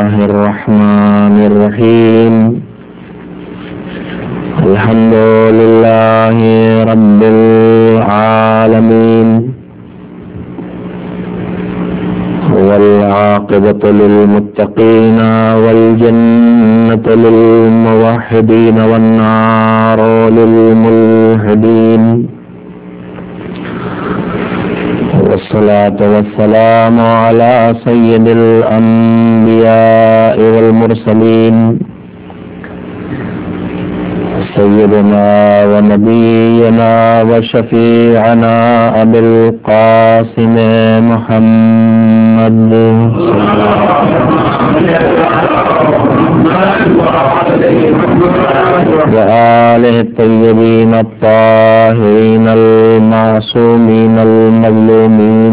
الله الرحمن الرحيم الحمد لله رب العالمين والعاقبة للمتقين والجنة للموحدين والنار للملحدين والصلاة والسلام على سيد الأنبياء والمرسلين سيدنا ونبينا وشفيعنا أبي القاسم محمد وآله الطيبين الطاهرين المعصومين المظلومين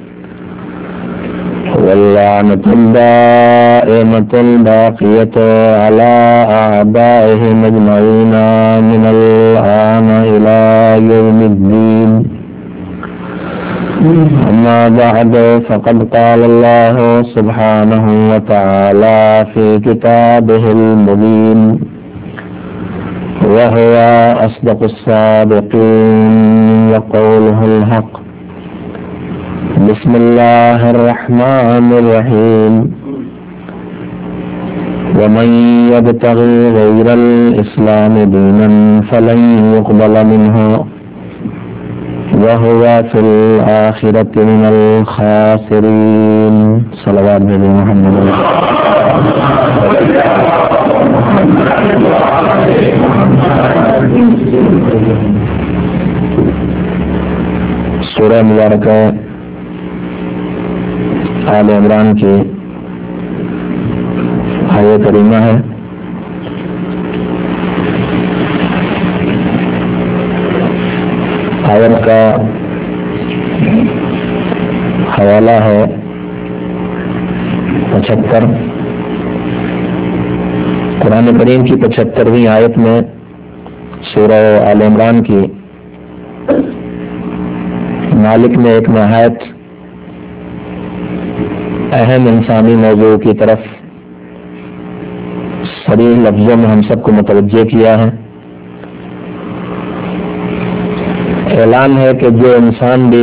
واللعنة الدائمة الباقية على أعدائهم أجمعين من الآن إلى يوم الدين. أما بعد فقد قال الله سبحانه وتعالى في كتابه المبين وهو أصدق الصادقين وقوله الحق. بسم الله الرحمن الرحيم. ومن يبتغي غير الإسلام دينا فلن يقبل منه وهو في الآخرة من الخاسرين. صلوات محمد. سورہ مبارکہ آل عمران کی آیت کریمہ ہے. آیت کا حوالہ ہے 75. قرآن کریم کی 75ویں آیت میں سورہ آل عمران کی مالک نے ایک نہایت اہم انسانی موضوع کی طرف صریح لفظوں میں ہم سب کو متوجہ کیا ہے. اعلان ہے کہ جو انسان بھی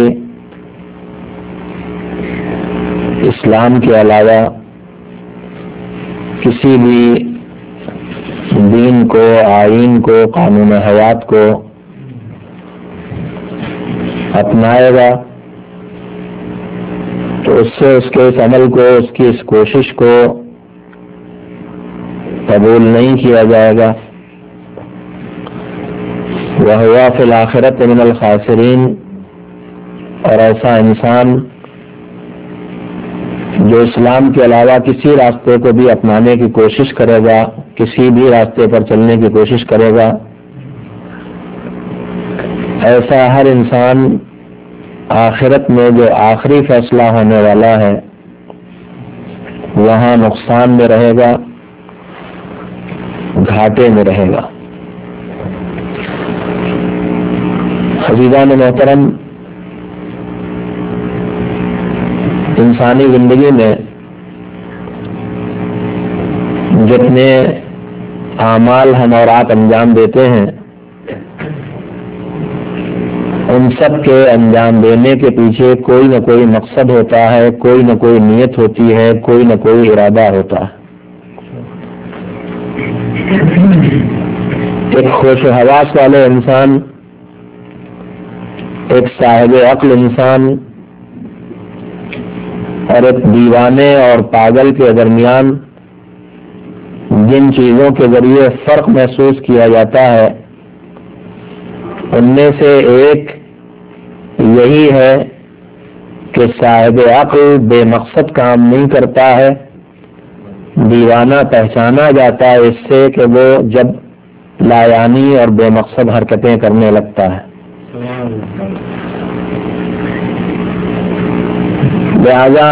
اسلام کے علاوہ کسی بھی دین کو، آئین کو، قانون حیات کو اپنائے گا تو اس سے اس کے اس عمل کو، اس کی اس کوشش کو قبول نہیں کیا جائے گا. وَهُوَ فِي الْآخِرَةِ مِنَ الْخَاسِرِينَ. اور ایسا انسان جو اسلام کے علاوہ کسی راستے کو بھی اپنانے کی کوشش کرے گا، کسی بھی راستے پر چلنے کی کوشش کرے گا، ایسا ہر انسان آخرت میں جو آخری فیصلہ ہونے والا ہے وہاں نقصان میں رہے گا، گھاٹے میں رہے گا. عزیزان محترم، انسانی زندگی میں جتنے اعمال ہم اور آپ انجام دیتے ہیں ان سب کے انجام دینے کے پیچھے کوئی نہ کوئی مقصد ہوتا ہے، کوئی نہ کوئی نیت ہوتی ہے، کوئی نہ کوئی ارادہ ہوتا ہے. ایک خوش و حواس والے انسان، ایک صاحب عقل انسان اور ایک دیوانے اور پاگل کے درمیان جن چیزوں کے ذریعے فرق محسوس کیا جاتا ہے ان میں سے ایک یہی ہے کہ صاحب عقل بے مقصد کام نہیں کرتا ہے. دیوانہ پہچانا جاتا ہے اس سے کہ وہ جب لایانی اور بے مقصد حرکتیں کرنے لگتا ہے. لہذا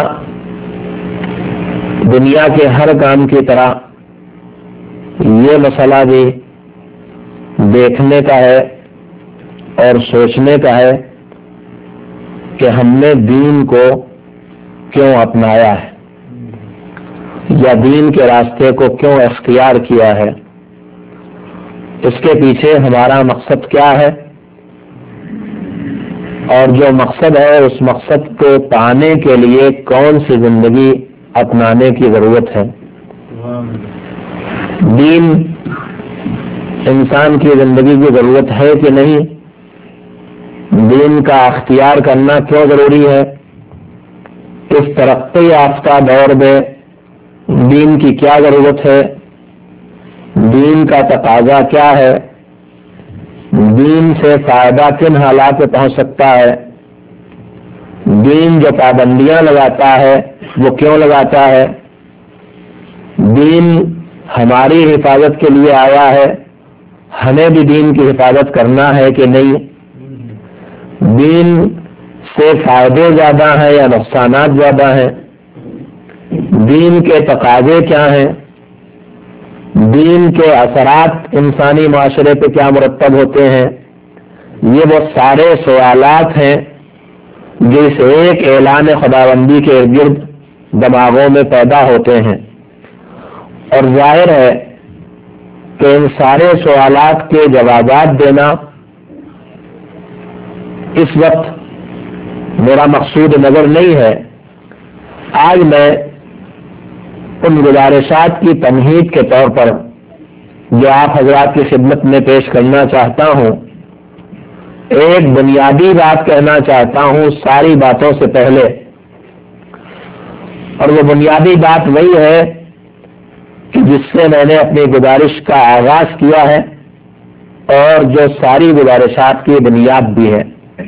دنیا کے ہر کام کی طرح یہ مسئلہ بھی دیکھنے کا ہے اور سوچنے کا ہے کہ ہم نے دین کو کیوں اپنایا ہے. یا دین کے راستے کو کیوں اختیار کیا ہے، اس کے پیچھے ہمارا مقصد کیا ہے، اور جو مقصد ہے اس مقصد کو پانے کے لیے کون سی زندگی اپنانے کی ضرورت ہے۔ دین انسان کی زندگی کی ضرورت ہے کہ نہیں، دین کا اختیار کرنا کیوں ضروری ہے، اس ترقی یافتہ دور میں دین کی کیا ضرورت ہے، دین کا تقاضا کیا ہے، دین سے فائدہ کن حالات میں پہنچ سکتا ہے، دین جو پابندیاں لگاتا ہے وہ کیوں لگاتا ہے، دین ہماری حفاظت کے لیے آیا ہے، ہمیں بھی دین کی حفاظت کرنا ہے کہ نہیں، دین سے فائدے زیادہ ہیں یا نقصانات زیادہ ہیں، دین کے تقاضے کیا ہیں، دین کے اثرات انسانی معاشرے پہ کیا مرتب ہوتے ہیں، یہ وہ سارے سوالات ہیں جو اس ایک اعلان خداوندی کے گرد دماغوں میں پیدا ہوتے ہیں، اور ظاہر ہے کہ ان سارے سوالات کے جوابات دینا اس وقت میرا مقصود نظر نہیں ہے۔ آج میں ان گزارشات کی تمہید کے طور پر جو آپ حضرات کی خدمت میں پیش کرنا چاہتا ہوں، ایک بنیادی بات کہنا چاہتا ہوں ساری باتوں سے پہلے، اور وہ بنیادی بات وہی ہے کہ جس سے میں نے اپنی گزارش کا آغاز کیا ہے اور جو ساری گزارشات کی بنیاد بھی ہے،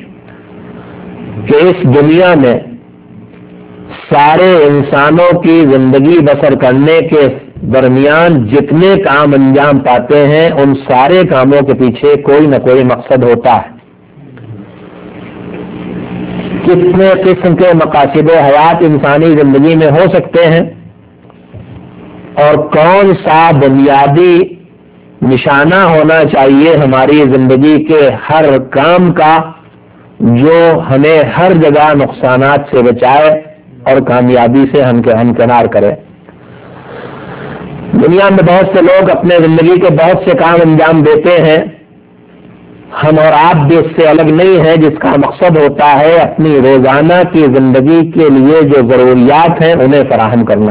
کہ اس دنیا میں سارے انسانوں کی زندگی بسر کرنے کے درمیان جتنے کام انجام پاتے ہیں ان سارے کاموں کے پیچھے کوئی نہ کوئی مقصد ہوتا ہے۔ کتنے قسم کے مقاصد حیات انسانی زندگی میں ہو سکتے ہیں، اور کون سا بنیادی نشانہ ہونا چاہیے ہماری زندگی کے ہر کام کا جو ہمیں ہر جگہ نقصانات سے بچائے اور کامیابی سے ہمکنار کرے۔ دنیا میں بہت سے لوگ اپنے زندگی کے بہت سے کام انجام دیتے ہیں، ہم اور آپ بھی اس سے الگ نہیں ہیں، جس کا مقصد ہوتا ہے اپنی روزانہ کی زندگی کے لیے جو ضروریات ہیں انہیں فراہم کرنا۔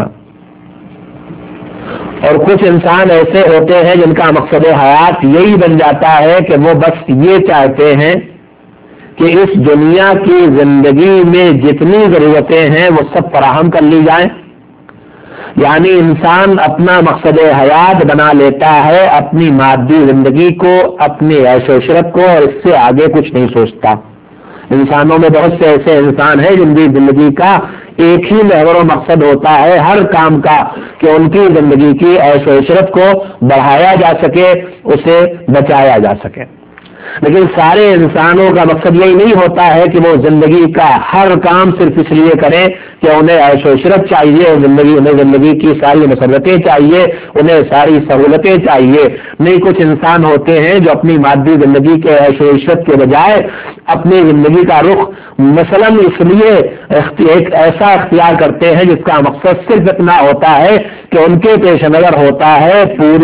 اور کچھ انسان ایسے ہوتے ہیں جن کا مقصد حیات یہی بن جاتا ہے کہ وہ بس یہ چاہتے ہیں کہ اس دنیا کی زندگی میں جتنی ضرورتیں ہیں وہ سب فراہم کر لی جائیں، یعنی انسان اپنا مقصد حیات بنا لیتا ہے اپنی مادی زندگی کو، اپنی عیش و عشرت کو، اور اس سے آگے کچھ نہیں سوچتا۔ انسانوں میں بہت سے ایسے انسان ہیں جن کی زندگی کا ایک ہی محور و مقصد ہوتا ہے ہر کام کا، کہ ان کی زندگی کی عیش و عشرت کو بڑھایا جا سکے، اسے بچایا جا سکے۔ لیکن سارے انسانوں کا مقصد یہی نہیں ہوتا ہے کہ وہ زندگی کا ہر کام صرف اس لیے کریں کہ انہیں عیش و عشرت چاہیے، انہیں زندگی کی ساری مسرتیں چاہیے، انہیں ساری سہولتیں چاہیے۔ نہیں، کچھ انسان ہوتے ہیں جو اپنی مادی زندگی کے عیش و عشرت کے بجائے اپنی زندگی کا رخ مثلاً اس لیے ایک ایسا اختیار کرتے ہیں جس کا مقصد صرف اتنا ہوتا ہے کہ ان کے پیش نظر ہوتا ہے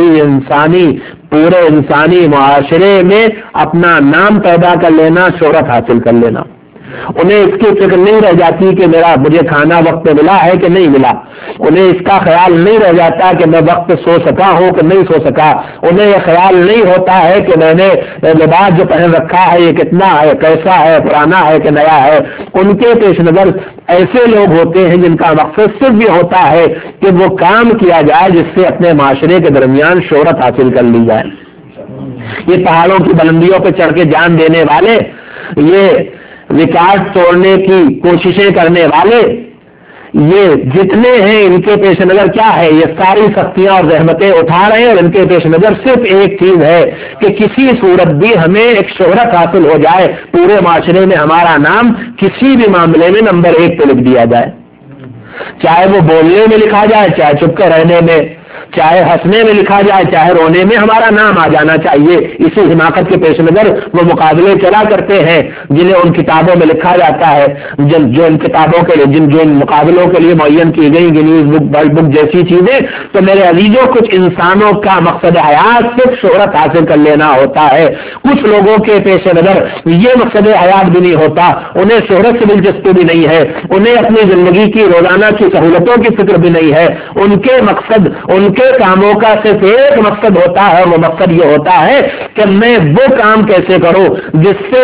پورے انسانی معاشرے میں اپنا نام پیدا کر لینا، شہرت حاصل کر لینا۔ انہیں اس کی فکر نہیں رہ جاتی کہ مجھے کھانا وقت پہ ملا ہے کہ نہیں ملا، انہیں اس کا خیال نہیں رہ جاتا کہ میں وقت پہ سو سکا ہوں کہ نہیں سو سکا، انہیں یہ خیال نہیں ہوتا ہے کہ میں نے لباس جو پہن رکھا ہے یہ کتنا ہے، کیسا ہے، پرانا ہے کہ نیا ہے۔ ان کے پیش نظر ایسے لوگ ہوتے ہیں جن کا مقصد صرف یہ ہوتا ہے کہ وہ کام کیا جائے جس سے اپنے معاشرے کے درمیان شہرت حاصل کر لی جائے۔ یہ پہاڑوں کی بلندیوں پہ چڑھ کے جان دینے والے، یہ ریکارڈ توڑنے کی کوششیں کرنے والے، یہ جتنے ہیں ان کے پیش نظر کیا ہے؟ یہ ساری سختیاں اور زحمتیں اٹھا رہے ہیں اور ان کے پیش نظر صرف ایک چیز ہے کہ کسی صورت بھی ہمیں ایک شہرت حاصل ہو جائے، پورے معاشرے میں ہمارا نام کسی بھی معاملے میں نمبر 1 پہ لکھ دیا جائے، چاہے وہ بولنے میں لکھا جائے چاہے چپ کے رہنے میں، چاہے ہنسنے میں لکھا جائے چاہے رونے میں ہمارا نام آ جانا چاہیے. اسی حماقت کے پیش نظر وہ مقابلے چلا کرتے ہیں جنہیں ان کتابوں میں لکھا جاتا ہے, جو ان کتابوں کے لیے جو ان مقابلوں کے لیے معین کی گئی گنیز بک ورلڈ بک جیسی چیزیں. تو میرے عزیزوں, کچھ انسانوں کا مقصد حیات صرف شہرت حاصل کر لینا ہوتا ہے. کچھ لوگوں کے پیش نظر یہ مقصد حیات بھی نہیں ہوتا, انہیں شہرت سے دلچسپی بھی نہیں ہے, انہیں اپنی زندگی کی روزانہ کی سہولتوں کی فکر بھی نہیں ہے. ان کے مقصد, ان کے کاموں کا صرف ایک مقصد ہوتا ہے, وہ مقصد یہ ہوتا ہے کہ میں وہ کام کیسے کروں جس سے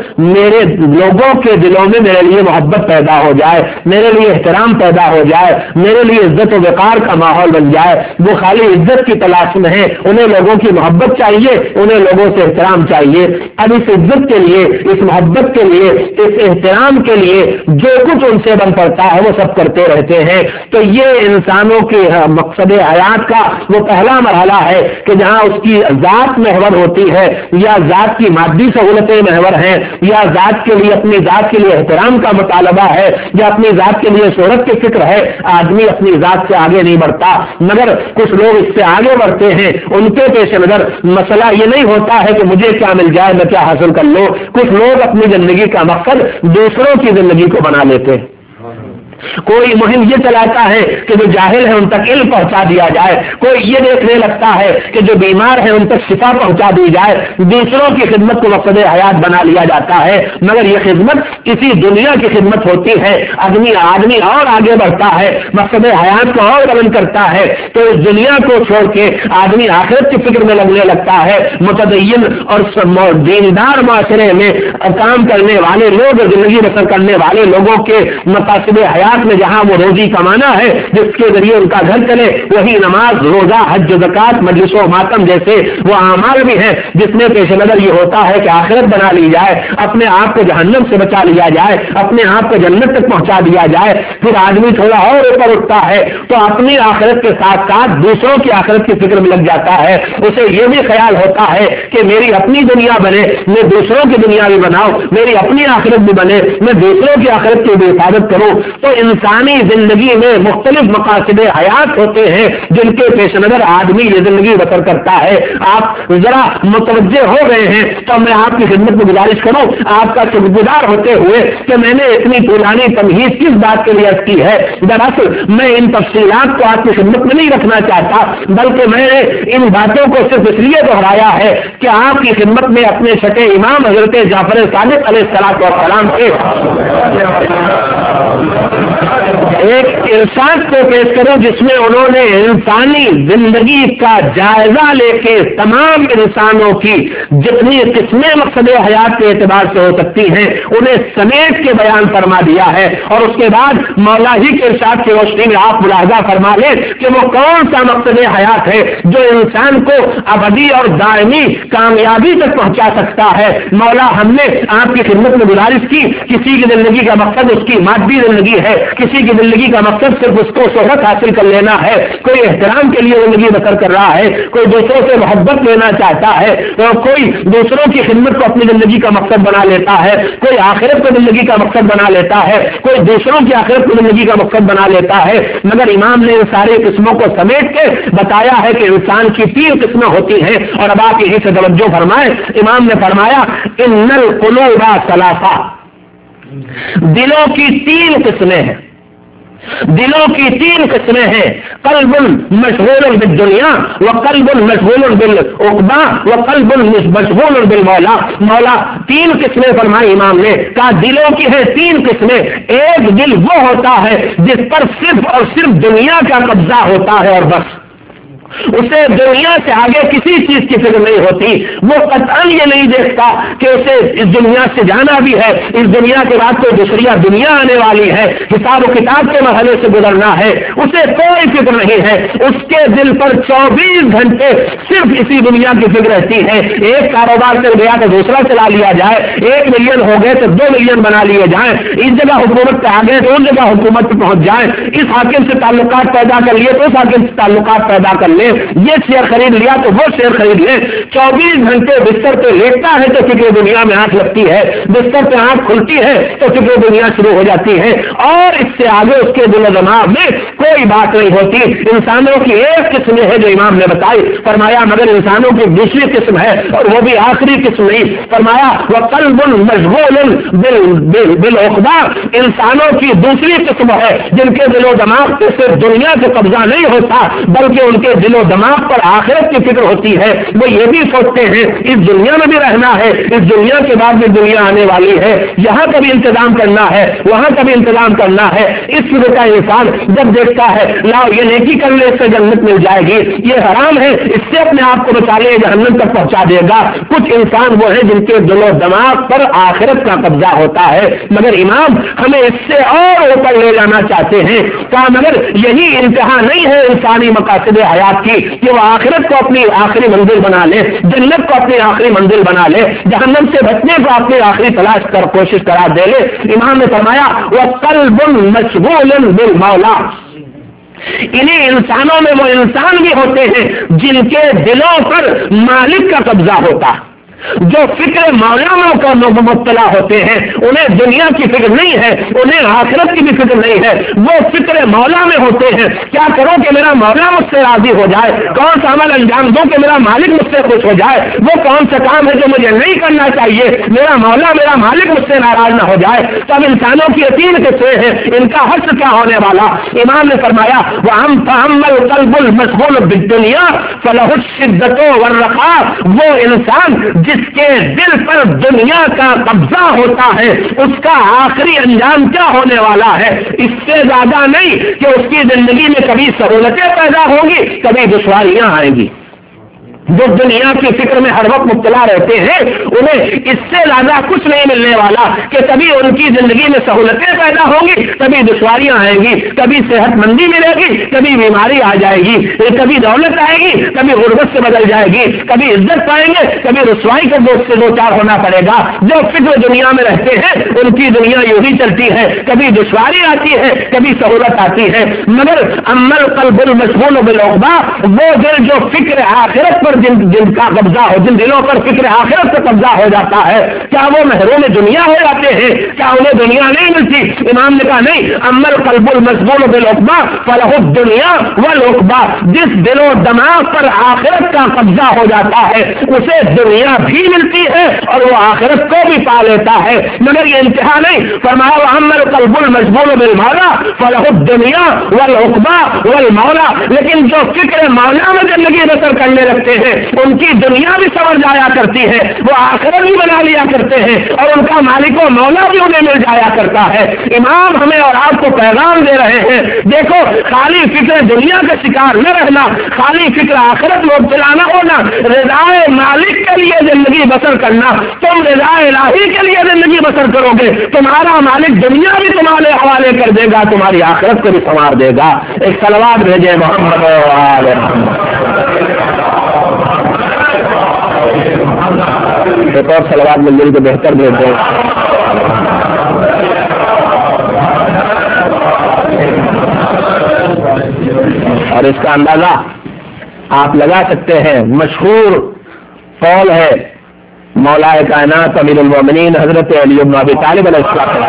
لوگوں کے دلوں میں میرے لیے محبت پیدا ہو جائے, میرے لیے احترام پیدا ہو جائے, میرے لیے عزت و وقار کا ماحول بن جائے. وہ خالی عزت کی تلاش میں ہے, انہیں لوگوں کی محبت چاہیے, انہیں لوگوں سے احترام چاہیے. اب اس عزت کے لیے, اس محبت کے لیے, اس احترام کے لیے جو کچھ ان سے بن پڑتا ہے وہ سب کرتے رہتے ہیں. تو یہ انسانوں کے مقصد حیات کا وہ پہلا مرحلہ ہے کہ جہاں اس کی ذات محور ہوتی ہے, یا ذات کی مادی سہولتیں محور ہیں, یا ذات کے لیے اپنی ذات کے لیے احترام کا مطالبہ ہے, یا اپنی ذات کے لیے شہرت کی فکر ہے. آدمی اپنی ذات سے آگے نہیں بڑھتا, مگر کچھ لوگ اس سے آگے بڑھتے ہیں. ان کے پیش نظر مسئلہ یہ نہیں ہوتا ہے کہ مجھے کیا مل جائے, میں کیا حاصل کر لوں. کچھ لوگ اپنی زندگی کا مقصد دوسروں کی زندگی کو بنا لیتے ہیں. کوئی مہم یہ چلاتا ہے کہ جو جاہل ہے ان تک علم پہنچا دیا جائے, کوئی یہ دیکھنے لگتا ہے کہ جو بیمار ہے ان تک شفا پہنچا دی جائے. دوسروں کی خدمت کو مقصد حیات بنا لیا جاتا ہے, مگر یہ خدمت اسی دنیا کی خدمت ہوتی ہے. آدمی اور آگے بڑھتا ہے, مقصد حیات کو اور بلند کرتا ہے, تو اس دنیا کو چھوڑ کے آدمی آخرت کی فکر میں لگنے لگتا ہے. متدین اور دیندار معاشرے میں کام کرنے والے لوگ, زندگی بسر کرنے والے لوگوں کے مقاصد حیات میں جہاں وہ روزی کمانا ہے جس کے ذریعے ان کا گھر چلے, وہی نماز, روزہ, حج و زکات, مجلس و ماتم جیسے وہ اعمال بھی ہیں جس میں پیش نظر یہ ہوتا ہے کہ آخرت بنا لی جائے, اپنے آپ کو جہنم سے بچا لیا جائے, اپنے آپ کو جنت تک پہنچا دیا جائے. پھر آدمی تھوڑا اور اوپر اٹھتا ہے تو اپنی آخرت کے ساتھ ساتھ دوسروں کی آخرت کی فکر میں لگ جاتا ہے. اسے یہ بھی خیال ہوتا ہے کہ میری اپنی دنیا بنے, میں دوسروں کی دنیا بھی بناؤں, میری اپنی آخرت بھی بنے, میں دوسروں کی آخرت کی بھی حفاظت کروں. تو انسانی زندگی میں مختلف مقاصد حیات ہوتے ہیں جن کے پیش نظر آدمی یہ زندگی بسر کرتا ہے. آپ ذرا متوجہ ہو گئے ہیں تو میں آپ کی خدمت میں گزارش کروں, آپ کا شکر گزار ہوتے ہوئے کہ میں نے اتنی پرانی تمہید کس بات کے لیے کی ہے. دراصل میں ان تفصیلات کو آپ کی خدمت میں نہیں رکھنا چاہتا, بلکہ میں نے ان باتوں کو صرف اس لیے دہرایا ہے کہ آپ کی خدمت میں اپنے چھٹے امام حضرت جعفر صادق علیہ السلام کے ایک ارشاد کو پیش کروں جس میں انہوں نے انسانی زندگی کا جائزہ لے کے تمام انسانوں کی جتنی قسمیں مقصد حیات کے اعتبار سے ہو سکتی ہیں انہیں سمیٹ کے بیان فرما دیا ہے. اور اس کے بعد مولا ہی کے ارشاد کی روشنی میں آپ ملاحظہ فرما لیں کہ وہ کون سا مقصد حیات ہے جو انسان کو ابدی اور دائمی کامیابی تک پہنچا سکتا ہے. مولا ہم نے آپ کی خدمت میں گزارش کی, کسی کی زندگی کا مقصد اس کی مادی زندگی ہے, کسی کی زندگی کا مقصد صرف اس کو شہرت حاصل کر لینا ہے, کوئی احترام کے لیے زندگی بسر کر رہا ہے, کوئی دوسروں سے محبت لینا چاہتا ہے, اور کوئی دوسروں کی خدمت کو اپنی زندگی کا مقصد بنا لیتا ہے, کوئی آخرت کو زندگی کا مقصد بنا لیتا ہے, کوئی دوسروں کی آخرت کو زندگی کا مقصد بنا لیتا ہے. مگر امام نے ان ساری قسموں کو سمیٹ کے بتایا ہے کہ انسان کی 3 قسمیں ہوتی ہیں. اور اب آپ یہی سے توجہ فرمائیں, امام نے فرمایا ان القلوب ثلاثہ, دلوں کی 3 قسمیں ہیں. دلوں کی 3 قسمیں ہیں, قلب مشغول بالدنیا وقلب مشغول بالعقبہ وقلب مشغول بالمولا. مولا 3 قسمیں فرمائی امام نے, کہا دلوں کی ہے 3 قسمیں. ایک دل وہ ہوتا ہے جس پر صرف اور صرف دنیا کا قبضہ ہوتا ہے اور بس, اسے دنیا سے آگے کسی چیز کی فکر نہیں ہوتی. وہ قطعاً یہ نہیں دیکھتا کہ اسے اس دنیا سے جانا بھی ہے, اس دنیا کے بعد کوئی دوسری دنیا آنے والی ہے, حساب و کتاب کے مرحلے سے گزرنا ہے, اسے کوئی فکر نہیں ہے. اس کے دل پر 24 گھنٹے صرف اسی دنیا کی فکر رہتی ہے. ایک کاروبار سے گیا تو دوسرا چلا لیا جائے, 1 ملین ہو گئے تو 2 ملین بنا لیے جائیں, اس جگہ حکومت پہ آ گئے تو ان جگہ حکومت پہ پہنچ جائیں, اس حاکم سے تعلقات پیدا کر لیے تو اس حاکم سے تعلقات پیدا کر لیں, یہ شیئر خرید لیا تو وہ شیئر خرید لیں. 24 گھنٹے بستر پہ لیٹتا ہے تو فکر دنیا میں آنکھ لگتی ہے, بستر پہ آنکھ کھلتی ہے تو فکر دنیا شروع ہو جاتی ہے, اور اس سے آگے اس کے دل و دماغ میں کوئی بات نہیں ہوتی. انسانوں کی ایک قسم ہے جو امام نے بتائی. فرمایا مگر انسانوں کی دوسری قسم ہے اور وہ بھی آخری قسم نہیں. فرمایا وقلب مشغول بالعقبہ. انسانوں کی دوسری قسم ہے جن کے دل و دماغ پہ صرف دنیا سے قبضہ نہیں ہوتا بلکہ ان کے دل و دماغ پر آخرت کی فکر ہوتی ہے. وہ یہ بھی سوچتے ہیں اس دنیا میں بھی رہنا ہے, اس دنیا کے بعد بھی دنیا آنے والی ہے, یہاں کا بھی انتظام کرنا ہے, وہاں کا بھی انتظام کرنا ہے. اس فکر کا انسان جب دیکھتا ہے لاؤ یہ نیکی کر لے اس سے جنت مل جائے گی, یہ حرام ہے اس سے اپنے آپ کو بچا لے جہنم تک پہنچا دے گا. کچھ انسان وہ ہے جن کے دل و دماغ پر آخرت کا قبضہ ہوتا ہے. مگر امام ہمیں اس سے اور اوپر لے جانا چاہتے ہیں. کہا مگر یہی انتہا نہیں ہے انسانی مقاصد حیات کی کہ وہ آخرت کو اپنی آخری منزل بنا لے, جنت کو اپنی آخری منزل بنا لے, جہنم سے بچنے کو اپنی آخری تلاش کر کوشش کرا دے لے. امام نے فرمایا وقلب مشغول بالمولا. انہیں انسانوں میں وہ انسان بھی ہوتے ہیں جن کے دلوں پر مالک کا قبضہ ہوتا ہے, جو فکر مولانا کا مبتلا ہوتے ہیں. انہیں دنیا کی فکر نہیں ہے, انہیں آخرت کی بھی فکر نہیں ہے, وہ فکر مولا میں ہوتے ہیں. کیا کروں کہ میرا مولا مجھ سے راضی ہو جائے, کون سا عمل انجام دوں کہ میرا مالک مجھ سے خوش ہو جائے, وہ کون سا کام ہے جو مجھے نہیں کرنا چاہیے میرا مولا میرا مالک مجھ سے ناراض نہ ہو جائے. تب انسانوں کی یقین قصے ہیں, ان کا حق کیا ہونے والا. امام نے فرمایا وَأَمْ فَأَمَّ الْقَلْبُ الْمَشْغُولُ بِالدُّنْيَا فَلَهُ الشِّدَّةُ وَالرَّخَاءُ. وہ انسان جس کے دل پر دنیا کا قبضہ ہوتا ہے اس کا آخری انجام کیا ہونے والا ہے. اس سے زیادہ نہیں کہ اس کی زندگی میں کبھی سہولتیں پیدا ہوں گی کبھی دشواریاں آئیں گی. جو دنیا کی فکر میں ہر وقت مبتلا رہتے ہیں انہیں اس سے زیادہ کچھ نہیں ملنے والا کہ کبھی ان کی زندگی میں سہولتیں پیدا ہوں گی کبھی دشواریاں آئیں گی, کبھی صحت مندی ملے گی کبھی بیماری آ جائے گی, کبھی دولت آئے گی کبھی غربت سے بدل جائے گی, کبھی عزت پائیں گے کبھی رسوائی کا دوست سے دو چار ہونا پڑے گا. جو فکر دنیا میں رہتے ہیں ان کی دنیا یوں ہی چلتی ہے, کبھی دشواری آتی ہے کبھی سہولت آتی ہے. مگر اما القلب المشغول بالعقبہ, وہ دل جو فکر آخرت پر جن کا قبضہ ہو, جن دلوں پر فکر آخرت کا قبضہ ہو جاتا ہے, کیا وہ محروم دنیا ہو جاتے ہیں, کیا انہیں دنیا نہیں ملتی. امام نے کہا نہیں, اما القلب المشغول بالعقبہ فلہ الدنیا والعقبہ. جس دل و دماغ پر آخرت کا قبضہ ہو جاتا ہے اسے دنیا بھی ملتی ہے اور وہ آخرت کو بھی پا لیتا ہے. مگر یہ انتہا نہیں. فرمایا اما القلب المشغول بالمولا فلہ الدنیا والعقبہ والمولا. لیکن جو فکر مولا میں زندگی بسر کرنے لگتے ہیں ان کی دنیا بھی سمجھ جایا کرتی ہے, وہ آخرت بھی بنا لیا کرتے ہیں اور ان کا مالک و مولا بھی انہیں مل جایا کرتا ہے. امام ہمیں اور آپ کو پیغام دے رہے ہیں, دیکھو خالی فکر دنیا کا شکار نہ رہنا, خالی فکر آخرت میں مبتلا نہ ہونا, رضائے مالک کے لیے زندگی بسر کرنا. تم رضائے الہی کے لیے زندگی بسر کرو گے, تمہارا مالک دنیا بھی تمہارے حوالے کر دے گا, تمہاری آخرت کو بھی سنوار دے گا. ایک صلوات بھیجے محمد ایک اور صلوات مل کے بہتر بھیج دیں. اور اس کا اندازہ آپ لگا سکتے ہیں, مشہور قول ہے مولا کائنات امیر المومنین حضرت علی بن ابی طالب علیہ السلام.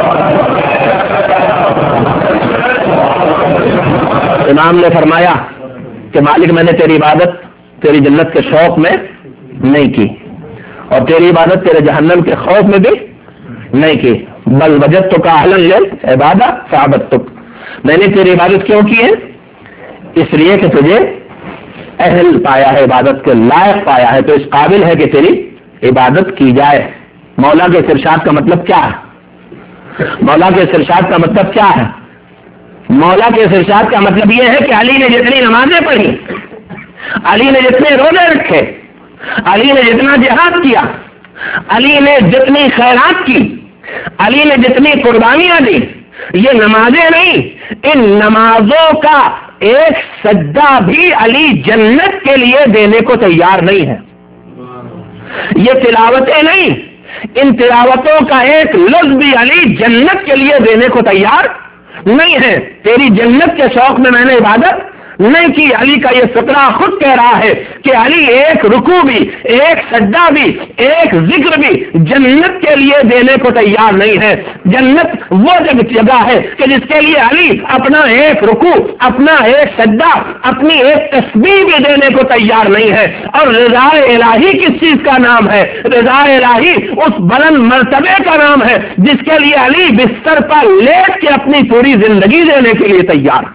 امام نے فرمایا کہ مالک میں نے تیری عبادت تیری جنت کے شوق میں نہیں کی اور تیری عبادت تیرے جہنم کے خوف میں بھی نہیں کی, بل وجدتک اہلا للعبادۃ فعبدتک. میں نے تیری عبادت کیوں کی ہے, اس لیے کہ تجھے اہل پایا ہے, عبادت کے لائق پایا ہے, تو اس قابل ہے کہ تیری عبادت کی جائے. مولا کے ارشاد کا مطلب کیا ہے؟ مولا کے ارشاد کا مطلب کیا ہے؟ مولا کے ارشاد کا مطلب یہ ہے کہ علی نے جتنی نمازیں پڑھی, علی نے جتنے روزے رکھے, علی نے جتنا جہاد کیا, علی نے جتنی خیرات کی, علی نے جتنی قربانیاں دی, یہ نمازیں نہیں, ان نمازوں کا ایک سجدہ بھی علی جنت کے لیے دینے کو تیار نہیں ہے. یہ تلاوتیں نہیں, ان تلاوتوں کا ایک لفظ بھی علی جنت کے لیے دینے کو تیار نہیں ہے. تیری جنت کے شوق میں نے عبادت نہیں کی. علی کا یہ فقرہ خود کہہ رہا ہے کہ علی ایک رکوع بھی، ایک سجدہ بھی، ایک ذکر بھی جنت کے لیے دینے کو تیار نہیں ہے. جنت وہ جگہ ہے کہ جس کے لیے علی اپنا ایک رکوع، اپنا ایک سجدہ، اپنی ایک تسبیح بھی دینے کو تیار نہیں ہے. اور رضا الہی کس چیز کا نام ہے؟ رضا الہی اس بلند مرتبے کا نام ہے جس کے لیے علی بستر پر لیٹ کے اپنی پوری زندگی دینے کے لیے تیار.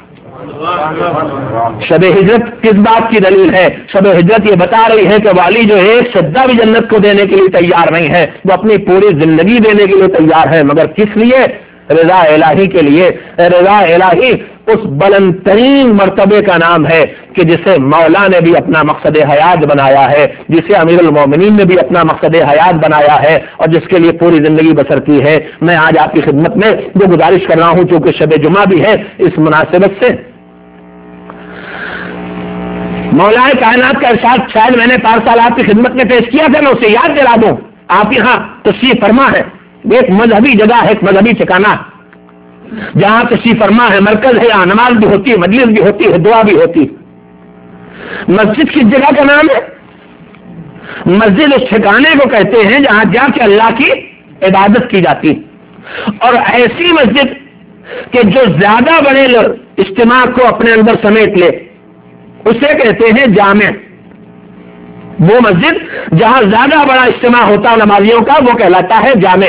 شب ہجرت کس بات کی دلیل ہے؟ شب ہجرت یہ بتا رہی ہے کہ والی جو ایک سجدہ بھی جنت کو دینے کے لیے تیار نہیں ہے، وہ اپنی پوری زندگی دینے کے لیے تیار ہے. مگر کس لیے؟ رضا الہی کے لیے. رضا الہی اس بلند ترین مرتبے کا نام ہے کہ جسے مولا نے بھی اپنا مقصد حیات بنایا ہے، جسے امیر المومنین نے بھی اپنا مقصد حیات بنایا ہے، اور جس کے لیے پوری زندگی بسر کی ہے. میں آج آپ کی خدمت میں جو گزارش کر رہا ہوں، چونکہ شب جمعہ بھی ہے، اس مناسبت سے مولا کائنات کا ارشاد شاید میں نے 5 سال آپ کی خدمت میں پیش کیا تھا، میں اسے یاد دلا دوں. آپ یہاں تشریف فرما ہے، ایک مذہبی جگہ ہے، ایک مذہبی ٹھکانہ جہاں تشریف فرما ہے، مرکز ہے، یہاں نماز بھی ہوتی ہے، مجلس بھی ہوتی ہے، دعا بھی ہوتی. مسجد کس جگہ کا نام ہے؟ مسجد اس ٹھکانے کو کہتے ہیں جہاں جا کے اللہ کی عبادت کی جاتی. اور ایسی مسجد کہ جو زیادہ بڑے اجتماع کو اپنے اندر سمیٹ لے اسے کہتے ہیں جامع. وہ مسجد جہاں زیادہ بڑا اجتماع ہوتا ہے نمازیوں کا وہ کہلاتا ہے جامع.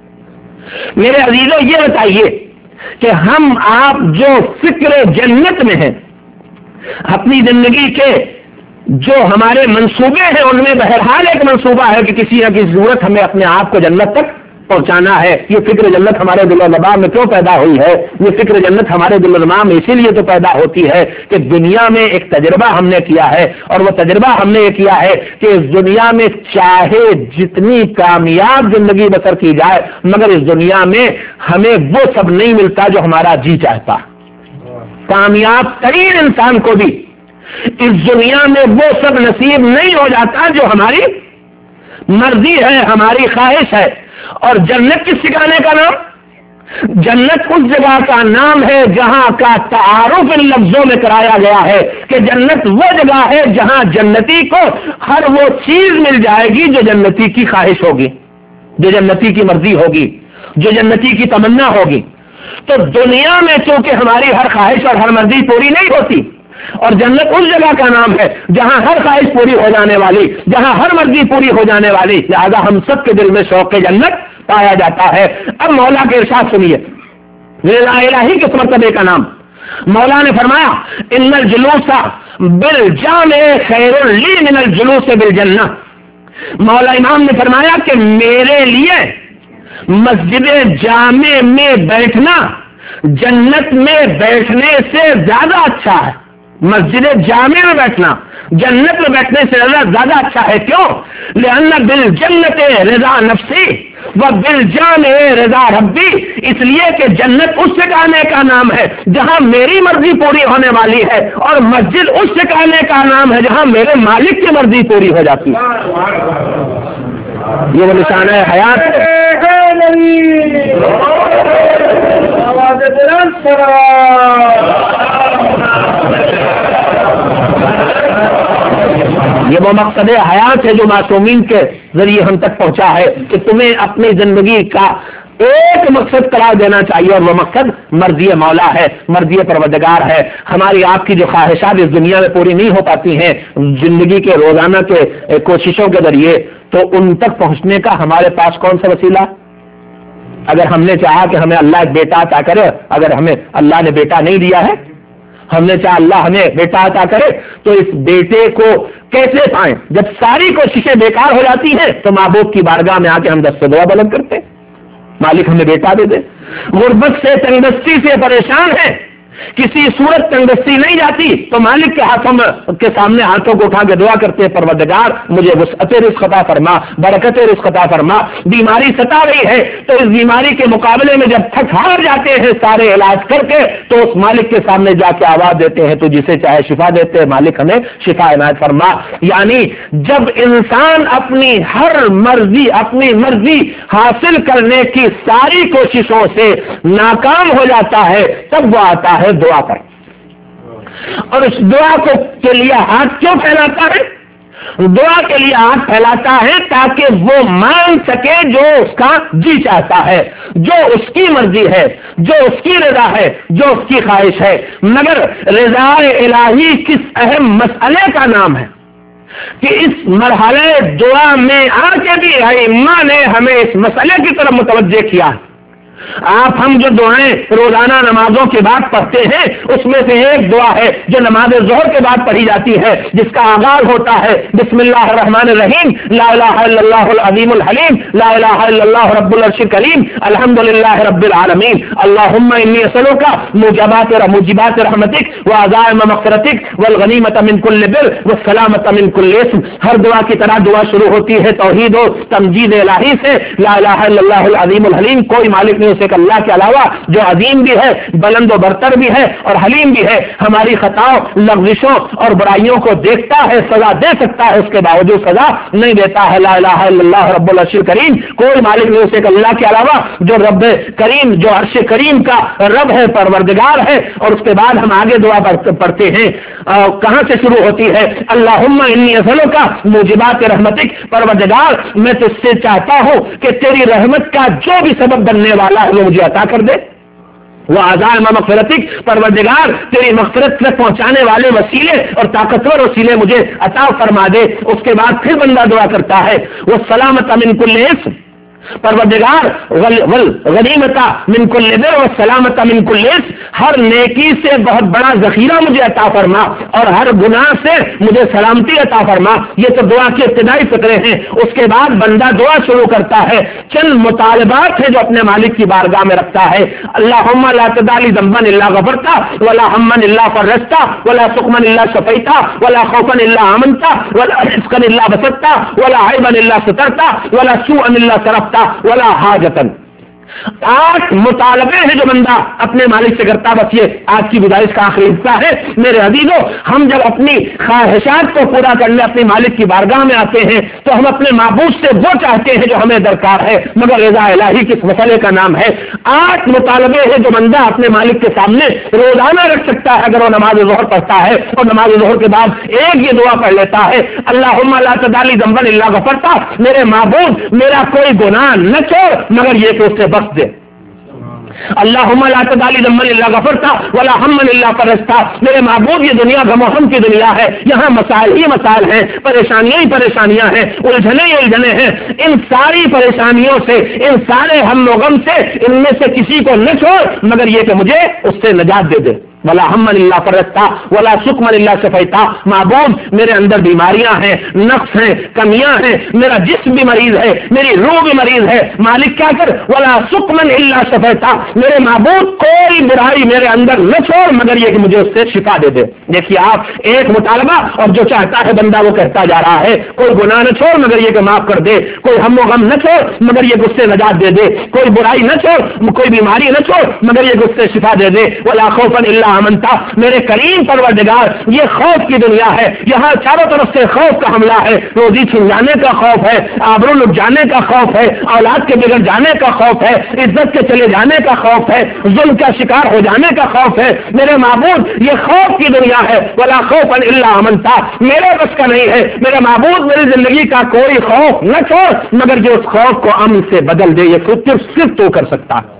میرے عزیزوں یہ بتائیے کہ ہم آپ جو فکر جنت میں ہیں، اپنی زندگی کے جو ہمارے منصوبے ہیں ان میں بہرحال ایک منصوبہ ہے کہ کسی نہ کسی صورت ہمیں اپنے آپ کو جنت تک پہنچانا ہے. یہ فکر جنت ہمارے دل و دماغ میں کیوں پیدا ہوئی ہے؟ یہ فکر جنت ہمارے دل و دماغ میں اسی لیے تو پیدا ہوتی ہے کہ دنیا میں ایک تجربہ ہم نے کیا ہے، اور وہ تجربہ ہم نے یہ کیا ہے کہ اس دنیا میں چاہے جتنی کامیاب زندگی بسر کی جائے مگر اس دنیا میں ہمیں وہ سب نہیں ملتا جو ہمارا جی چاہتا. کامیاب ترین انسان کو بھی اس دنیا میں وہ سب نصیب نہیں ہو جاتا جو ہماری مرضی ہے، ہماری خواہش ہے. اور جنت کس ٹھکانے کا نام؟ جنت اس جگہ کا نام ہے جہاں کا تعارف ان لفظوں میں کرایا گیا ہے کہ جنت وہ جگہ ہے جہاں جنتی کو ہر وہ چیز مل جائے گی جو جنتی کی خواہش ہوگی، جو جنتی کی مرضی ہوگی، جو جنتی کی تمنا ہوگی. تو دنیا میں چونکہ ہماری ہر خواہش اور ہر مرضی پوری نہیں ہوتی، اور جنت اس جگہ کا نام ہے جہاں ہر خواہش پوری ہو جانے والی، جہاں ہر مرضی پوری ہو جانے والی، لہذا ہم سب کے دل میں شوق جنت پایا جاتا ہے. اب مولا کے ارشاد سنیے، رضا الہی کس مرتبے کا نام؟ مولا نے فرمایا ان الجلوس بالجامع خیر لی من الجلوس بالجنہ. مولا امام نے فرمایا کہ میرے لیے مسجد جامع میں بیٹھنا جنت میں بیٹھنے سے زیادہ اچھا ہے. مسجد جامع میں بیٹھنا جنت میں بیٹھنے سے زیادہ اچھا ہے. کیوں؟ لأن بالجنت رضا نفسی و بالجامع رضا ربی. اس لیے کہ جنت اس ٹھکانے کا نام ہے جہاں میری مرضی پوری ہونے والی ہے، اور مسجد اس ٹھکانے کا نام ہے جہاں میرے مالک کی مرضی پوری ہو جاتی ہے. یہ وہ نشان ہے حیات ہے. یہ وہ مقصد حیات ہے جو معصومین کے ذریعے ہم تک پہنچا ہے کہ تمہیں اپنی زندگی کا ایک مقصد قرار دینا چاہیے، اور وہ مقصد مرضی مولا ہے، مرضی پروردگار ہے. ہماری آپ کی جو خواہشات اس دنیا میں پوری نہیں ہو پاتی ہیں زندگی کے روزانہ کے کوششوں کے ذریعے، تو ان تک پہنچنے کا ہمارے پاس کون سا وسیلہ؟ اگر ہم نے چاہا کہ ہمیں اللہ ایک بیٹا عطا کرے، اگر ہمیں اللہ نے بیٹا نہیں دیا ہے، ہم نے چاہا اللہ ہمیں بیٹا عطا کرے، تو اس بیٹے کو کیسے پائیں؟ جب ساری کوششیں بیکار ہو جاتی ہیں تو محبوب کی بارگاہ میں آ کے ہم دست دعا بلند کرتے ہیں، مالک ہمیں بیٹا دے دے. غربت سے تنگدستی سے پریشان ہے، کسی صورت تنگدستی نہیں جاتی تو مالک کے ہاتھوں کے سامنے ہاتھوں کو اٹھا کے دعا کرتے ہیں، پروردگار مجھے وسعت رزق عطا فرما، برکت رزق عطا فرما. بیماری ستا رہی ہے تو اس بیماری کے مقابلے میں جب تھک ہار جاتے ہیں سارے علاج کر کے تو اس مالک کے سامنے جا کے آواز دیتے ہیں تو جسے چاہے شفا دیتے ہیں، مالک ہمیں شفا عنایت فرما. یعنی جب انسان اپنی ہر مرضی، اپنی مرضی حاصل کرنے کی ساری کوششوں سے ناکام ہو جاتا ہے تب وہ آتا ہے دعا پر. اور اس دعا کے لیے ہاتھ کیوں پھیلاتا ہے؟ دعا کے لیے ہاتھ پھیلاتا ہے تاکہ وہ مانگ سکے جو اس کا جی چاہتا ہے، جو اس کی مرضی ہے، جو اس کی رضا ہے، جو اس کی خواہش ہے۔ مگر رضا الہی کس اہم مسئلے کا نام ہے کہ اس مرحلے دعا میں آ کے بھی ائمہ نے ہمیں اس مسئلے کی طرف متوجہ کیا۔ آپ ہم جو دعائیں روزانہ نمازوں کے بعد پڑھتے ہیں اس میں سے ایک دعا ہے جو نماز ظہر کے بعد پڑھی جاتی ہے، جس کا آغاز ہوتا ہے بسم اللہ الرحمن الرحیم، لا الہ الا اللہ العظیم الحلیم، لا الہ الا اللہ رب العرش الکریم، الحمدللہ رب العالمین، اللہم انی اسألک موجبات رحمتک وعزائم مغفرتک والغنیمۃ من کل بر والسلامۃ من کل اثم۔ ہر دعا کی طرح دعا شروع ہوتی ہے توحید و تمجید الہی سے، لا الہ الا اللہ العظیم الحلیم، کوئی مالک نہیں اسے کہ اللہ کے علاوہ جو عظیم بھی ہے، بلند و برتر بھی ہے اور حلیم بھی ہے، ہماری خطاؤں لغزشوں اور برائیوں کو دیکھتا ہے، سزا دے سکتا ہے، اس کے باوجود سزا نہیں دیتا ہے۔ لا الہ الا اللہ رب العرش کریم، کوئی مالک نہیں اسے کہ اللہ کے علاوہ جو رب کریم، جو عرش کریم کا رب ہے، پروردگار ہے۔ اور اس کے بعد ہم آگے دعا پڑھتے ہیں، کہاں سے شروع ہوتی ہے؟ اللہم انی اسألک موجبات رحمتک، پروردگار میں تجھ سے چاہتا ہوں کہ تیری رحمت کا جو بھی سبب بننے والا وہ مجھے عطا کر دے، وہ عزائم مغفرتک، پروردگار تیری مغفرت تک پہنچانے والے وسیلے اور طاقتور وسیلے مجھے عطا فرما دے۔ اس کے بعد پھر بندہ دعا کرتا ہے وہ سلامت من کل اثم، پروردگار غنیمت من کل بر والسلامت من کل اثم، ہر نیکی سے بہت بڑا ذخیرہ مجھے عطا فرما اور ہر گناہ سے مجھے سلامتی عطا فرما۔ یہ تو دعا کی ابتدائی فقرے ہیں۔ اس کے بعد بندہ دعا شروع کرتا ہے، چند مطالبات ہیں جو اپنے مالک کی بارگاہ میں رکھتا ہے۔ اللہم لا تدع لی ذنبا الا غفرتا ولا ہما الا فرجتا ولا سقما الا شفیتا ولا خوفا الا امنتا ولا رزقا الا بسطتا ولا عیبا الا سترتا ولا سوءا الا صرفتا ولا حاجتا۔ 8 مطالبے ہیں جو بندہ اپنے مالک سے کرتا۔ بس یہ آج کی گزارش کا آخری حصہ ہے۔ میرے عزیزوں، ہم جب اپنی خواہشات کو پورا کرنے اپنے مالک کی بارگاہ میں آتے ہیں تو ہم اپنے معبود سے وہ چاہتے ہیں جو ہمیں درکار ہے، مگر رضا الہی کس مسئلے کا نام ہے؟ 8 مطالبے ہیں جو بندہ اپنے مالک کے سامنے روزانہ رکھ سکتا ہے اگر وہ نماز ظہر پڑھتا ہے، اور نماز ظہر کے بعد ایک یہ دعا پڑھ لیتا ہے، اللہم لا تدع لی ذنبا الا غفرتا، میرے معبود میرا کوئی گناہ نہ چھوڑ مگر یہ کہ اس سے بخش دے۔ اللہم لا تدع لی ذنبا الا غفرتا ولا ہما الا فرجتا، میرے معبود یہ دنیا غم و غم کی دنیا ہے، یہاں مسائل ہی مسائل ہیں، پریشانیاں ہی پریشانیاں ہیں، الجھنے ہی الجھنے ہیں۔ ان ساری پریشانیوں سے، ان سارے ہم و غم سے ان میں سے کسی کو نہ چھوڑ مگر یہ کہ مجھے اس سے نجات دے دے۔ ولا ہما الا فرجتا ولا سقما الا شفیتا، معبود میرے اندر بیماریاں ہیں، نقص ہیں، کمیاں ہیں، میرا جسم بھی مریض ہے، میری روح بھی مریض ہے، مالک کیا کر؟ ولا سقما الا شفیتا، میرے معبود کوئی برائی میرے اندر نہ چھوڑ مگر یہ کہ مجھے اس سے شفا دے دے۔ دیکھیے آپ، ایک مطالبہ اور جو چاہتا ہے بندہ وہ کہتا جا رہا ہے، کوئی گناہ نہ چھوڑ مگر یہ کہ معاف کر دے، کوئی ہم و غم نہ چھوڑ مگر یہ کہ اس سے نجات دے دے، کوئی برائی نہ چھوڑ، کوئی بیماری نہ چھوڑ مگر یہ کہ اس سے شفا دے دے۔ ولا خوفا الا امنتا، میرے کریم پروردگار یہ خوف کی دنیا ہے، یہاں چاروں طرف سے خوف کا حملہ ہے، روزی چھن جانے کا خوف ہے، آبرو لٹ جانے کا خوف ہے، اولاد کے بگڑ جانے کا خوف ہے، عزت کے چلے جانے کا خوف ہے، ظلم کا شکار ہو جانے کا خوف ہے۔ میرے معبود یہ خوف کی دنیا ہے، ولا خوفا الا امنتا، میرے بس کا نہیں ہے میرے معبود میری زندگی کا کوئی خوف نہ چھوڑ مگر جو اس خوف کو امن سے بدل دے، یہ صرف تو کر سکتا ہے۔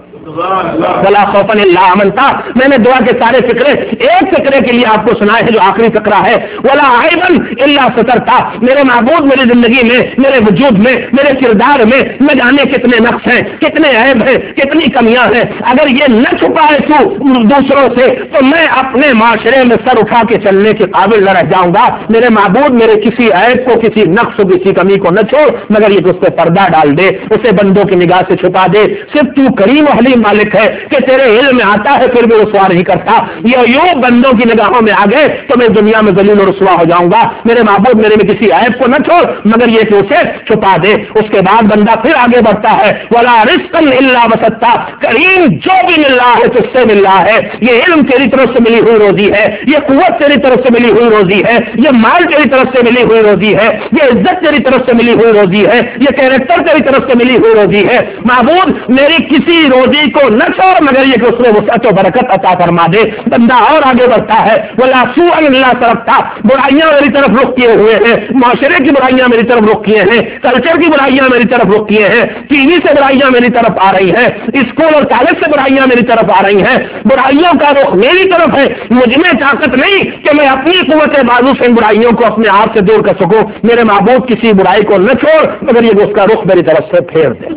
ولا خوفا الا امنتا، میں نے دعا کے سارے فقرے ایک فقرے کے لیے آپ کو سنائے ہیں جو آخری فقرہ ہے، ولا عیبا الا سترتا، میرے معبود میری زندگی میں، میرے وجود میں، میرے کردار میں نہ جانے کتنے نقص ہیں، کتنے عیب ہیں، کتنی کمیاں ہیں، اگر یہ نہ چھپائے تو دوسروں سے تو میں اپنے معاشرے میں سر اٹھا کے چلنے کے قابل نہ رہ جاؤں گا۔ میرے معبود میرے کسی عیب کو، کسی نقص کو، کسی کمی کو نہ چھوڑ مگر یہ کہ اس پہ پردہ ڈال دے، اسے بندوں کی نگاہ سے چھپا دے۔ صرف تو کریم و حلیم مالک ہے کہ تیرے علم میں آتا ہے پھر بھی رسوا نہیں کرتا، یہ یوں بندوں کی نگاہوں میں آ گئے تو میں دنیا میں ذلیل و رسوا ہو جاؤں گا۔ میرے معبود میرے میں کسی عیب کو نہ چھوڑ مگر یہ کہ اسے چھپا دے۔ اس کے بعد بندہ پھر آگے بڑھتا ہے، ولا رزقا الا بسطتا، کریم جو بھی مل رہا ہے تجھ سے مل رہا ہے، یہ علم تیری طرف سے ملی ہوئی روزی ہے، یہ قوت تیری طرف سے ملی ہوئی روزی ہے، یہ مال تیری طرف سے ملی ہوئی روزی ہے، یہ عزت تیری طرف سے ملی ہوئی روزی ہے، یہ کیریکٹر تیری طرف سے ملی ہوئی روزی ہے۔ معبود میری کسی روزی کو نہ چھوڑ مگر یہ کہ اس میں وسعت و برکت عطا فرما دے. بندہ اور آگے بڑھتا ہے, ولا سوء اللہ طرف تھا, برائیاں میری طرف رخ کیے ہوئے ہیں, معاشرے کی برائیاں میری طرف رخ کیے ہیں, کلچر کی برائیاں میری طرف رخ کیے ہیں, ٹی وی سے برائیاں میری طرف آ رہی ہیں, اسکول اور کالج سے برائیاں میری طرف آ رہی ہیں, برائیوں کا رخ میری طرف ہے, مجھ میں طاقت نہیں کہ میں اپنی قوت بازو سے ان برائیوں کو اپنے آپ سے دور کر سکوں. میرے معبود کسی برائی کو نہ چھوڑ مگر یہ اس کا رخ میری طرف سے پھیر دے.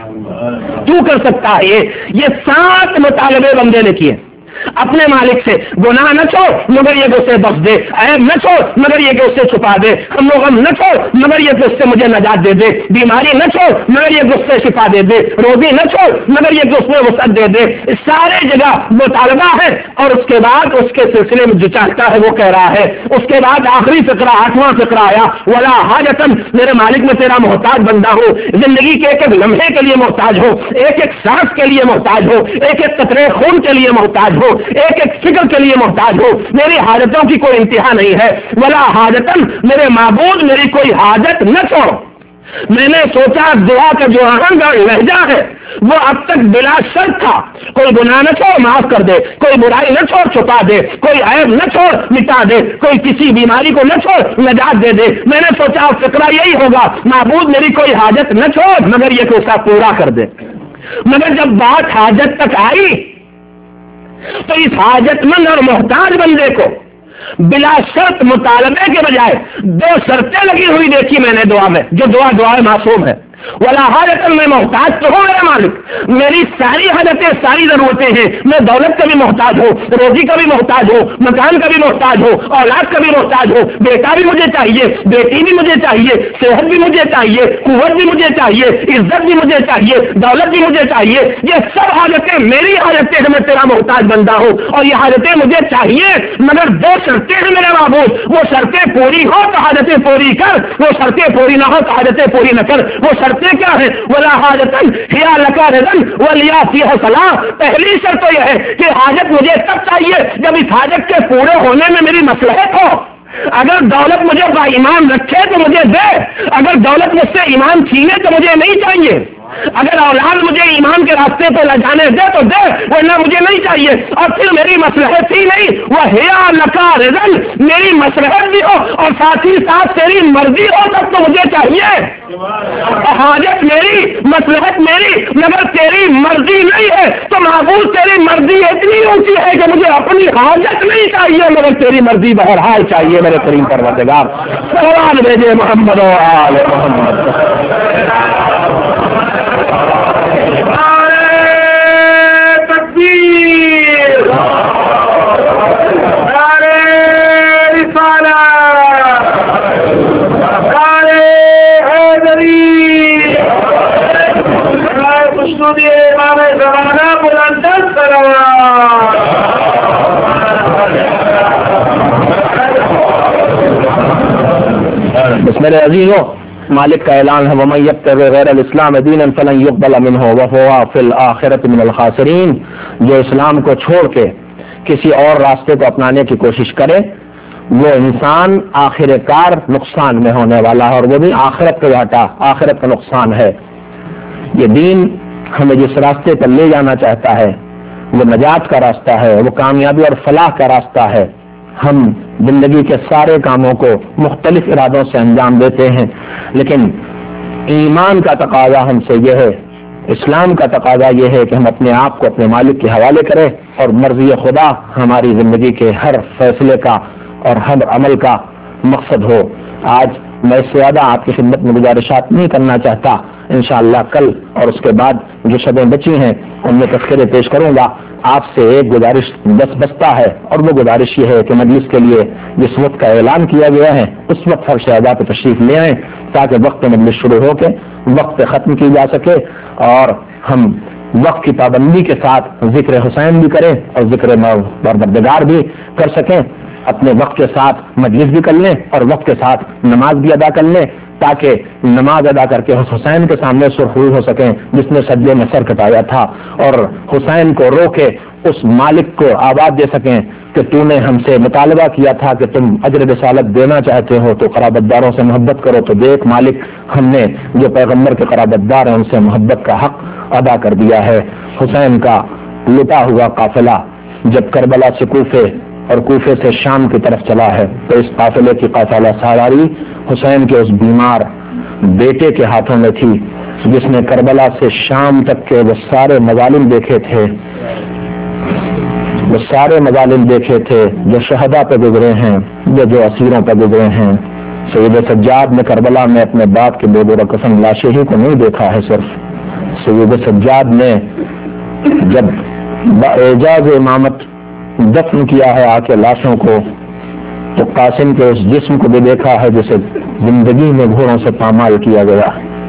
تو کر سکتا ہے یہ 7 مطالبے بندے نے کیے اپنے مالک سے. گناہ نہ چھوڑ مگر یہ کہ اسے بخش دے, عیب نہ چھوڑ مگر یہ کہ اسے چھپا دے, ہم لوگ نہ چھوڑ مگر یہ کہ اس سے مجھے نجات دے دے, بیماری نہ چھوڑ مگر یہ کہ اس سے شفا دے دے, روزی نہ چھوڑ مگر یہ کہ اس میں وسعت دے دے. سارے جگہ مطالبہ ہے اور اس کے بعد اس کے سلسلے میں جو چاہتا ہے وہ کہہ رہا ہے. اس کے بعد آخری فقرہ 8واں فقرہ آیا, ولا حاجتن, میرے مالک میں تیرا محتاج بندہ ہو, زندگی کے ایک ایک لمحے کے لیے محتاج ہو, ایک ایک سانس کے لیے محتاج ہو, ایک ایک قطرے خون کے لیے محتاج ہو, ایک ایک فکر کے لیے محتاج ہو. میری حاجتوں کی کوئی انتہا نہیں ہے. ولا حاجتن, میرے معبود میری کوئی حاجت نہ چھوڑ. میں نے سوچا دعا کا جو آہنگ اور لہجہ ہے وہ اب تک بلا شرط تھا, کوئی گناہ نہ چھوڑ معاف کر دے, کوئی برائی نہ چھوڑ چھپا دے, کوئی عیب نہ چھوڑ مٹا دے, کوئی کسی بیماری کو نہ چھوڑ نجات دے دے. میں نے سوچا فکرہ یہی ہوگا, معبود میری کوئی حاجت نہ چھوڑ مگر یہ کہ اسے پورا کر دے. مگر جب بات حاجت تک آئی تو اس حاجت مند اور محتاج بندے کو بلا شرط مطالبے کے بجائے 2 شرطیں لگی ہوئی دیکھی میں نے دعا میں, جو دعا معصوم ہے. ولا حاجتن, میں محتاج تو ہوں میرے مالک, میری ساری حاجتیں ساری ضرورتیں ہیں, میں دولت کا بھی محتاج ہوں, روزی کا بھی محتاج ہوں, مکان کا بھی محتاج ہوں, اولاد کا بھی محتاج ہوں, بیٹا بھی مجھے چاہیے, بیٹی بھی مجھے چاہیے, صحت بھی مجھے چاہیے, قوت بھی مجھے چاہیے, عزت بھی مجھے چاہیے, دولت بھی مجھے چاہیے. یہ سب حاجتیں میری حاجتیں ہیں, میں تیرا محتاج بندہ ہوں اور یہ حاجتیں مجھے چاہیے مگر 2 شرطیں ہیں میرے معبود. وہ شرطیں پوری ہو تو حاجتیں پوری کر, وہ شرطیں پوری نہ ہو تو حاجتیں پوری نہ کر. وہ شرطیں کیا ہے؟ ولا حاجتن ہی لکا رضن ولیا فیہ صلاح. پہلی شرط تو یہ ہے کہ حاجت مجھے تب چاہیے جب اس حاجت کے پورے ہونے میں میری مصلحت ہو. اگر دولت مجھے با ایمان رکھے تو مجھے دے, اگر دولت مجھ سے ایمان چھینے تو مجھے نہیں چاہیے, اگر اولاد مجھے ایمان کے راستے پہ لے جانے دے تو دے, ورنہ مجھے نہیں چاہیے. اور پھر میری مصلحت ہی نہیں, وہ حیا لکا رضن, میری مصلحت بھی ہو اور ساتھ ہی ساتھ تیری مرضی ہو تب تو مجھے چاہیے. حاجت میری, مصلحت میری, مگر تیری مرضی نہیں ہے تو معبود تیری مرضی اتنی اونچی ہے کہ مجھے اپنی حاجت نہیں چاہیے مگر تیری مرضی بہرحال چاہیے. میرے کریم پروردگار سلام بھیجے محمد و آل محمد. بس میرے عزیزوں, مالک کا اعلان ہے وَمَن يَبْتَغِ غَيْرَ الْإِسْلَامِ دِينًا فَلَن يُقْبَلَ مِنْهُ وَهُوَ فِي الْآخِرَةِ مِنَ الْخَاسِرِينَ. جو اسلام کو چھوڑ کے کسی اور راستے کو اپنانے کی کوشش کرے وہ انسان آخر کار نقصان میں ہونے والا ہے, اور وہ بھی آخرت کا گھاٹا, آخرت کا نقصان ہے. یہ دین ہمیں جس راستے پر لے جانا چاہتا ہے وہ نجات کا راستہ ہے, وہ کامیابی اور فلاح کا راستہ ہے. ہم زندگی کے سارے کاموں کو مختلف ارادوں سے انجام دیتے ہیں, لیکن ایمان کا تقاضا ہم سے یہ ہے, اسلام کا تقاضا یہ ہے کہ ہم اپنے آپ کو اپنے مالک کے حوالے کریں اور مرضی خدا ہماری زندگی کے ہر فیصلے کا اور ہر عمل کا مقصد ہو. آج میں اس سے زیادہ آپ کی خدمت میں گزارشات نہیں کرنا چاہتا. انشاءاللہ کل اور اس کے بعد جو شبیں بچی ہیں ان میں تذکرے پیش کروں گا. آپ سے ایک گزارش بس بستا ہے, اور وہ گزارش یہ ہے کہ مجلس کے لیے جس وقت کا اعلان کیا گیا ہے اس وقت فرش ادا پہ تشریف لے آئیں تاکہ وقت مجلس شروع ہو کے وقت ختم کی جا سکے, اور ہم وقت کی پابندی کے ساتھ ذکر حسین بھی کریں اور ذکر پروردگار بھی کر سکیں. اپنے وقت کے ساتھ مجلس بھی کر لیں اور وقت کے ساتھ نماز بھی ادا کر لیں تاکہ نماز ادا کر کے حسین کے سامنے سرخرو ہو سکیں جس نے سجدے میں سر کٹایا تھا, اور حسین کو رو کے اس مالک کو آواز دے سکیں کہ تو نے ہم سے مطالبہ کیا تھا کہ تم اجر رسالت دینا چاہتے ہو تو قرابت داروں سے محبت کرو, تو دیکھ مالک ہم نے جو پیغمبر کے قرابت دار ہیں ان سے محبت کا حق ادا کر دیا ہے. حسین کا لٹا ہوا قافلہ جب کربلا سے کوفے اور کوفے سے شام کی طرف چلا ہے تو اس قافلے کی قافلہ سالاری حسین کے اس بیمار بیٹے کے ہاتھوں میں تھی، جس نے کربلا سے شام تک کے وہ سارے مظالم دیکھے تھے، وہ سارے مظالم دیکھے تھے جو شہداء پہ گزرے ہیں، جو اسیروں پہ گزرے ہیں۔ سید سجاد نے کربلا میں اپنے باپ کے بے قسم لاشیں ہی کو نہیں دیکھا ہے، صرف سید سجاد نے جب باعجاز امامت دفن کیا ہے آ کے لاشوں کو، تو قاسم کے اس جسم کو بھی دیکھا ہے جسے زندگی میں گھوڑوں سے پامال کیا گیا،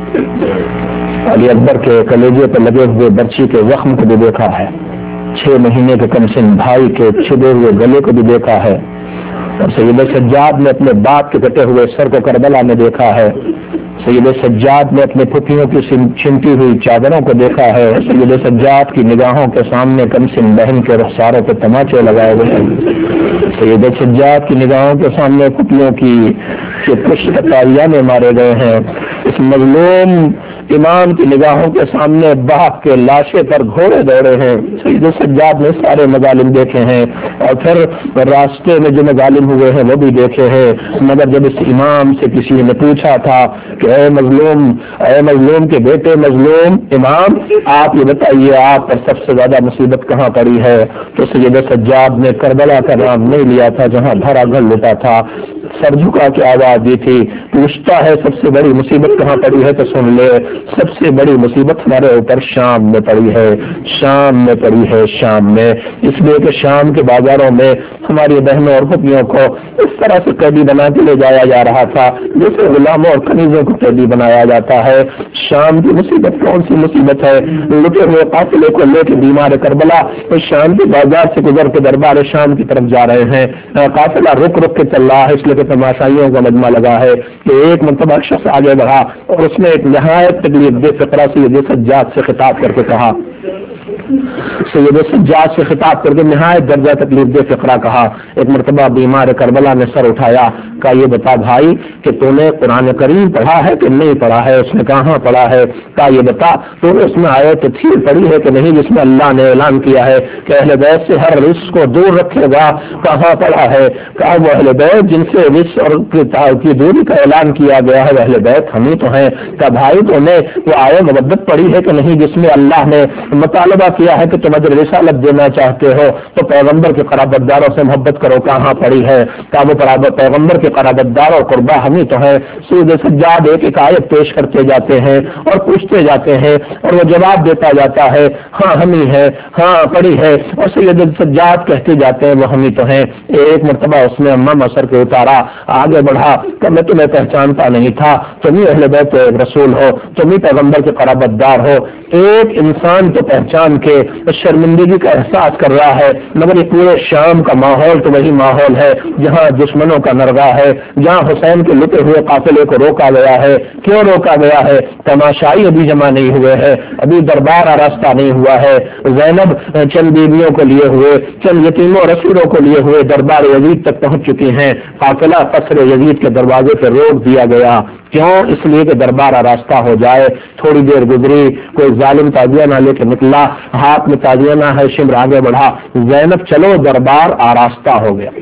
علی اکبر کے کلیجے پہ لگے ہوئے برچی کے زخم کو بھی دیکھا ہے، 6 مہینے کے کمسن بھائی کے چھدے ہوئے گلے کو بھی دیکھا ہے، اور سید سجاد نے اپنے باپ کے کٹے ہوئے سر کو کربلا میں دیکھا ہے، سید سجاد نے اپنے پھپھیوں کی چھنٹی ہوئی چادروں کو دیکھا ہے، سید سجاد کی نگاہوں کے سامنے کمسن بہن کے رخساروں پہ تماچے لگائے ہوئے ہیں، سید سجاد کی نگاہوں کے سامنے پھپھیوں کی پشت تالیانے مارے گئے ہیں، اس مظلوم امام کی نگاہوں کے سامنے باپ کے لاشے پر گھوڑے دوڑے ہیں۔ سید سجاد نے سارے مظالم دیکھے ہیں اور پھر راستے میں جو مظالم ہوئے ہیں وہ بھی دیکھے ہیں، مگر جب اس امام سے کسی نے پوچھا تھا کہ اے مظلوم کے بیٹے مظلوم امام، آپ یہ بتائیے آپ پر سب سے زیادہ مصیبت کہاں پڑی ہے، تو سید سجاد نے کربلا کا نام نہیں لیا تھا جہاں بھرا گھر لٹا تھا، سر جھکا کے آواز دی تھی، پوچھتا ہے سب سے بڑی مصیبت کہاں پڑی ہے، تو سن لے سب سے بڑی مصیبت ہمارے اوپر شام میں پڑی ہے، شام میں پڑی ہے، شام میں، اس لیے کہ شام کے بازاروں میں ہماری بہنوں اور پھپھیوں کو اس طرح سے قیدی بنا کے لے جایا جا رہا تھا جیسے غلاموں اور کنیزوں کو قیدی بنایا جاتا ہے۔ شام کی مصیبت کون سی مصیبت ہے؟ لٹے ہوئے قافلے کو لے کے بیمار کربلا شام کے بازار سے گزر کے دربار شام کی طرف جا رہے ہیں، قافلہ رک رک کے چل رہا ہے، اس لیے کہ تماشائیوں کا مجمع لگا ہے کہ ایک مرتبہ شخص آگے بڑھا اور اس نے ایک نہایت تکلیف دہ فقرہ سید سجاد سے خطاب کر کے کہا، سید سجاد سے خطاب کر کے نہایت درجہ تکلیف دہ فقرہ کہا۔ ایک مرتبہ بیمار کربلا نے سر اٹھایا، کہا یہ بتا بھائی کہ تو نے قرآن کریم پڑھا ہے کہ نہیں پڑھا ہے؟ اس نے کہاں پڑھا ہے؟ کہا یہ بتا تو نے اس میں آیت تفسیر پڑھی ہے کہ نہیں جس میں اللہ نے اعلان کیا ہے کہ اہل بیت سے ہر رزق کو دور رکھے گا؟ کہاں پڑھا ہے؟ کہا وہ اہل بیت جن سے رزق اور کی دوری کا اعلان کیا گیا ہے وہ اہل بیت ہم ہی تو ہیں۔ کہا بھائی تو نے وہ آیت مبدت پڑھی ہے کہ نہیں جس میں اللہ نے مطالبہ کیا ہے کہ تم اگر رسالت دینا چاہتے ہو تو پیغمبر کے قرابت داروں سے محبت کرو؟ کہاں پڑھی ہے؟ کہا وہ پیغمبر کے قرابت دار اور قربا ہم ہی تو ہیں۔ سید سجاد ایک ایک آیت پیش کرتے جاتے ہیں اور پوچھتے جاتے ہیں اور وہ جواب دیتا جاتا ہے ہاں ہم ہی ہے، ہاں پڑھی ہے، اور سید سجاد کہتے جاتے ہیں وہ ہم ہی تو ہیں۔ ایک مرتبہ اس نے امام اثر کے اتارا، آگے بڑھا کہ میں تمہیں پہچانتا نہیں تھا، تم ہی اہل بیت رسول ہو، تم ہی پیغمبر کے قرابت دار ہو۔ ایک انسان تو پہچان کے شرمندگی کا احساس کر رہا ہے، مگر یہ پورے شام کا ماحول تو وہی ماحول ہے جہاں دشمنوں کا نرغہ ہے، جہاں حسین کے لٹے ہوئے قافلے کو روکا گیا ہے۔ کیوں روکا گیا ہے؟ تماشائی ابھی جمع نہیں ہوئے ہیں، ابھی دربار آراستہ نہیں ہوا ہے۔ زینب چند بیویوں کو لیے ہوئے، چند یتیموں رسولوں کو لیے ہوئے دربار یزید تک پہنچ چکی ہیں، قافلہ قصر یزید کے دروازے پہ روک دیا گیا۔ کیوں؟ اس لیے کہ دربار آراستہ ہو جائے۔ تھوڑی دیر گزری، کوئی ظالم تازیانہ لے کے نکلا، ہاتھ میں تازیانہ ہے، شمر آگے بڑھا، زینب چلو دربار آراستہ ہو گیا،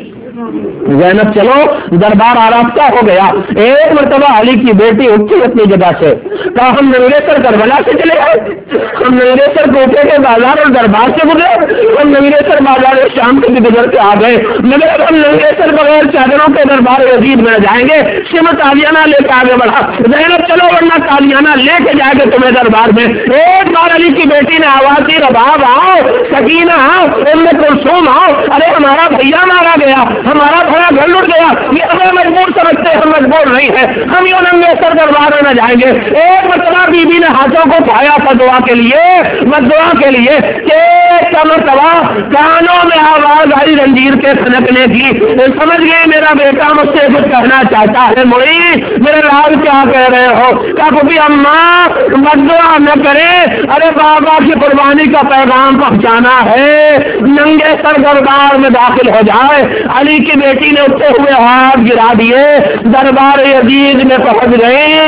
زینب چلو دربار آراستہ ہو گیا۔ ایک مرتبہ علی کی بیٹی اٹھی اپنی جگہ سے، کہا ہم ننگے سر کربلا سے چلے گئے، ہم ننگے سر کوفے کے بازار اور دربار سے گزرے، ہم ننگے سر بازار شام سے بھی گزر کے آ گئے، مگر اب ہم ننگے سر بغیر چادروں کے دربار یزید میں جائیں گے۔ شمر تازیانہ لے کے آگے بڑھا، زینب چلو ورنہ تازیانہ لے کے جائے گے تمہیں دربار میں۔ ایک بار علی کی بیٹی نے آواز دی، رباب آؤ، سکینہ آؤ، ام کلثوم آؤ، ارے ہمارا بھیا مارا گیا، ہمارا بھیا گھر لٹ گیا، یہ ہمیں مجبور سمجھتے، ہم مجبور نہیں ہے، ہم یوں ننگے سر دربار میں نہ جائیں گے۔ ایک مرتبہ بی بی نے ہاتھوں کو پھایا تھا دعا کے لیے، دعا کے لیے کہ ایک مرتبہ کانوں میں آواز آئی رنجیر کے کھنکنے کی، سمجھ گئے میرا بیٹا مجھ سے کچھ کہنا چاہتا ہے، مڑی میرے لال کیا کہہ رہے ہو؟ کبھی اماں بدعا نہ کرے، ارے بابا کی قربانی کا پیغام پہنچانا ہے، ننگے سر دربار میں داخل ہو جائے۔ علی की बेटी ने उठते हुए हाथ गिरा दिए, दरबार यजीद में पहुंच गए।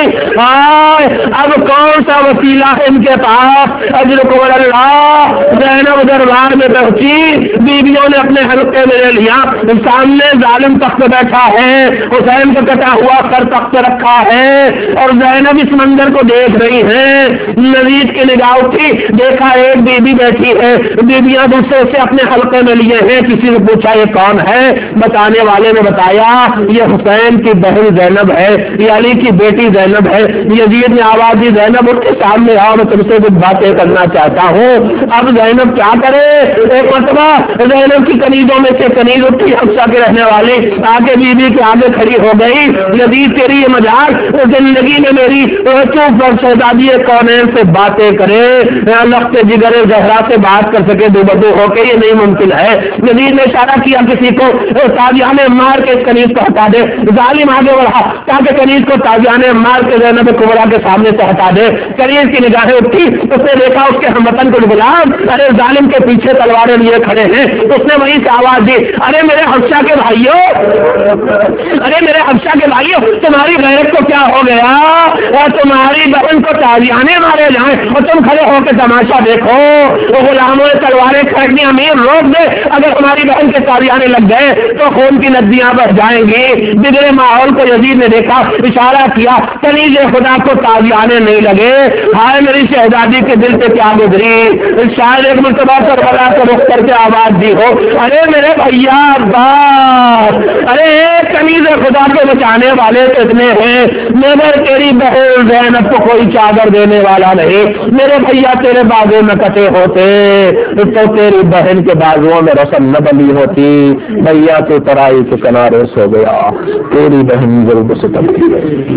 अब कौन सा वसीला है इनके पास? अजर को अल्लाह, ज़ैनब दरबार में पहुंची, बीवियों ने अपने हल्के में ले लिया, सामने जालिम तख्त बैठा है, हुसैन का कटा हुआ सर तख्त रखा है और ज़ैनब इस मंजर को देख रही है। नजीद की निगाह उठी, देखा एक बीबी बैठी है, बीबियां दूसरे से अपने हल्के में लिए हैं। किसी ने पूछा ये कौन है? बताने वाले ने बताया ये हुसैन की बहन ज़ैनब है, ये अली की बेटी ज़ैनब है। यजीद ने आवाज दी, ज़ैनब उठ के सामने आओ, मैं तुमसे कुछ बातें करना चाहता हूँ। अब ज़ैनब क्या करे? एक मरतबा ज़ैनब की कनीजों में से कनीज उठी, हफ्सा के रहने वाली, आगे बीबी के आगे खड़ी हो गई। यजीद तेरी ये मजाक जिंदगी में मेरी चुप पर शहजादी कौनैन से बातें करे, लफ्ते जिगर जहरा से बात कर सके दुबदू होके, ये नहीं मुमकिन है। यजीद ने इशारा किया किसी को, ताजियाने मार के कनीज को हटा दे। जालिम आगे बढ़ा ताकि कनीज को ताजियाने मार के ज़ैनब कुबरा के सामने से हटा दे। कनीज की निगाहें उठी, उसने देखा उसके हमवतन को गुलाम अरे जालिम के पीछे तलवारें लिए खड़े हैं। उसने वहीं से आवाज दी, अरे मेरे हफ्सा के भाइयों, अरे मेरे हफ्सा के भाइयों, तुम्हारी गैरत को क्या हो गया? और तुम्हारी बहन को ताजियाने मारे जाए और तुम खड़े होकर तमाशा देखो। वो गुलामों ने तलवारें खड़कनी, अमीर रोक दे, अगर हमारी बहन के ताजियाने लग गए तो खून की नदियां बह जाएंगी। बिगड़े माहौल को यजीद ने देखा, इशारा किया, कनीज खुदा को ताजियाने नहीं लगे। हाय मेरी शहजादी के दिल से क्या गुजरी। शायद एक मरतबा करबला को रुख करके आवाज दी हो, अरे मेरे भैया अब्बास, अरे कनीज खुदा के बचाने वाले कितने हैं, मगर तेरी बहन ज़ैनब को कोई चादर देने वाला नहीं। मेरे भैया तेरे बाजू में कटे होते तो तेरी बहन के बाजुओं में रसम न बनी होती। भैया तो तराई के किनारे सो गया, तेरी बहन जरूर से तबकी गई।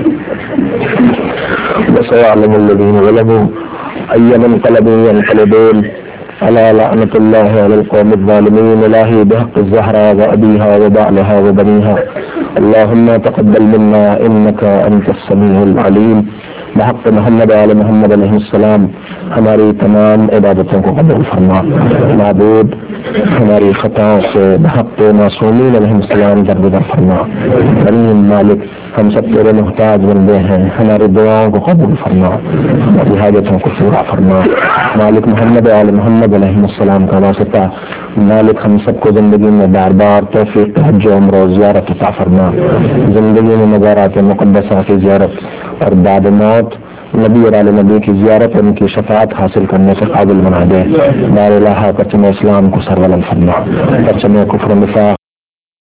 अला लअनतुल्लाहि अलल क़ौमिज़ ज़ालिमीन इलाही बिहक़्क़ि ज़हरा व अबीहा व बालिहा व बनीहा अल्लाहुम्मा तक़ब्बल मिन्ना इन्नका अंतस समीउल अलीम। बहक़्क़ मोहम्मद आले मोहम्मद अलैहिस्सलाम हमारी तमाम इबादतों को कबूल फरमा। माबूद हमारी खताओं से बहक़्क़ मासूमीन अलैहिस्सलाम दरगुज़र फरमा। करीम मालिक हम सब तेरे मुहताज बंदे हैं, हमारी दुआओं को कबूल फरमा, हमारी हाजतों को पूरा फरमा। मालिक मोहम्मद आले मोहम्मद अलैहिस्सलाम का वास्ता मालिक हम सबको जिंदगी में बार बार तौफीक हज उम्र और ज़ियारत अता फरमा। जिंदगी में मज़ारात मुक़द्दसा की ज़ियारत और बाद मौत नबी और आले नबी की ज़ियारत, उनकी शफ़ाअत हासिल करने से काबिल बना दे। दार इलाहा परचम इस्लाम को सरवलंद फरमा, परचम कुफ्र निफाक़